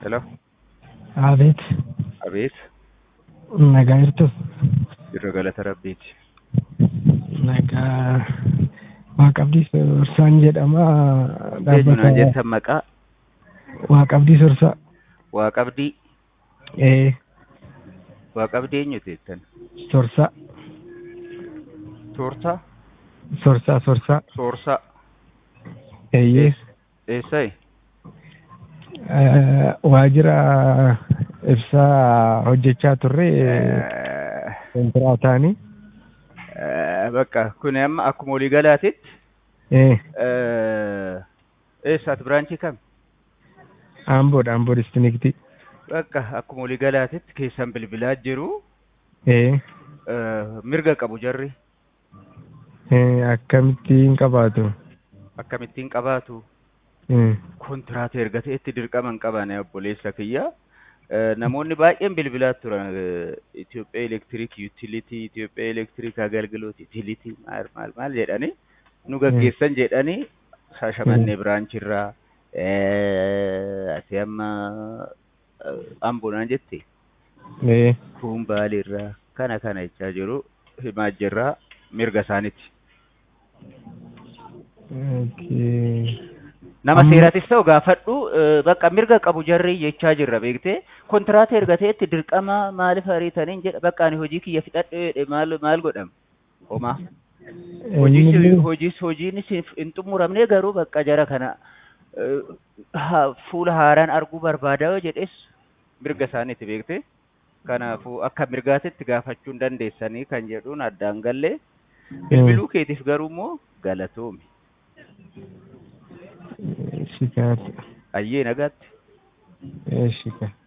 Hello. Abeet, Abeet. nagaa jirtu? Jirra galata Rabbiiti. Nagaa Waaqabdii Sorsaan jedhama. Eenyu naan Dhaabbata jettan maqaa? Waaqabdii Sorsaa. Waaqabdii. Ee, Waaqabdii eenyuti jettan? Sorsaa. Toorsaa? Sorsaa. Soorsaa. Eeyyee. Eessayi? Waajjira ibsaa hojjechaa turre kontiraataanii. Bakka kun amma akkuma walii galaatitti eessaati biraanchii kam? Amboo distiniktii. Bakka akkuma walii galaatitti keessan bilbilaa jiru Ee, mirga qabu jarri. akkamittiin qabaatu? Akkamittiin qabaatu? Kontiraata erga ta'etti dirqaman qaban obboleessa kiyya. Namoonni baay'een bilbilaa turan Itoophiyaa Elektiriik Yuutilitii, Itoophiyaa Elektiriik Agalgiloot Yuutilitii maal jedhanii nu gaggeessan jedhanii Shaashamannee biraanchirraa asii amma Amboonaan jette kun Baaleerraa kana jechaa jiru himaa jirraa mirga isaaniiti. Nama seeraatis ta'u gaafadhu bakka mirga qabu jarri jechaa jirra beektee kontiraata erga ta'etti dirqama maaliif ariitaniin jedha bakka ani hojii kiyya fixadhe maal godhama homaa hojiinis hin xumuramne garuu bakka jara kana fuula haaraan arguu barbaada jedhes mirga isaaniiti beektee kanaafuu akka mirgaatitti gaafachuu hin dandeessanii kan jedhuun addaan gallee bilbiluu keetiif garuu immoo galatoomi. Shikaati. Ayyee nagaatti. Shika.